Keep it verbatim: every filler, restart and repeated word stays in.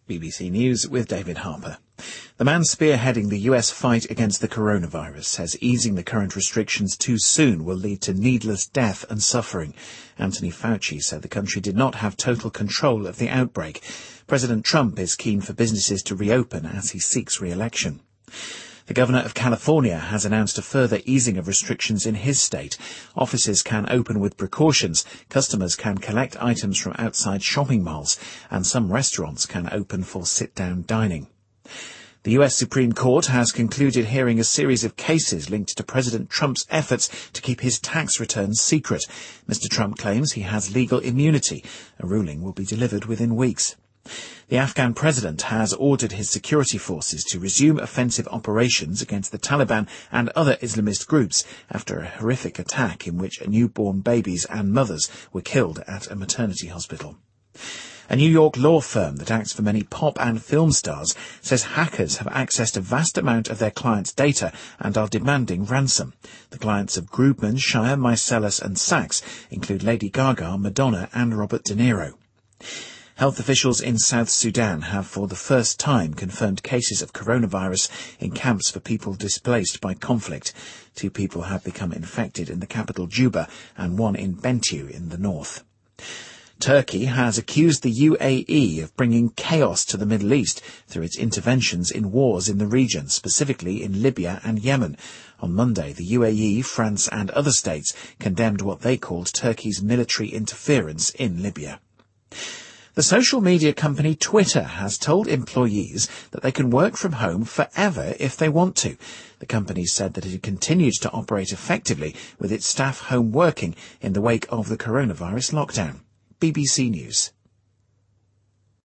B B C News with David Harper. The man spearheading the U S fight against the coronavirus says easing the current restrictions too soon will lead to needless death and suffering. Anthony Fauci said the country did not have total control of the outbreak. President Trump is keen for businesses to reopen as he seeks re-election. The governor of California has announced a further easing of restrictions in his state. Offices can open with precautions, customers can collect items from outside shopping malls, and some restaurants can open for sit-down dining. The U S Supreme Court has concluded hearing a series of cases linked to President Trump's efforts to keep his tax returns secret. Mister Trump claims he has legal immunity. A ruling will be delivered within weeks. The Afghan president has ordered his security forces to resume offensive operations against the Taliban and other Islamist groups after a horrific attack in which newborn babies and mothers were killed at a maternity hospital. A New York law firm that acts for many pop and film stars says hackers have accessed a vast amount of their clients' data and are demanding ransom. The clients of Grubman, Shire, Mycellus and Sachs include Lady Gaga, Madonna and Robert De Niro. Health officials in South Sudan have for the first time confirmed cases of coronavirus in camps for people displaced by conflict. Two people have become infected in the capital Juba and one in Bentiu in the north. Turkey has accused the U A E of bringing chaos to the Middle East through its interventions in wars in the region, specifically in Libya and Yemen. On Monday, the U A E, France and other states condemned what they called Turkey's military interference in Libya. The social media company Twitter has told employees that they can work from home forever if they want to. The company said that it continues to operate effectively with its staff home working in the wake of the coronavirus lockdown. B B C News.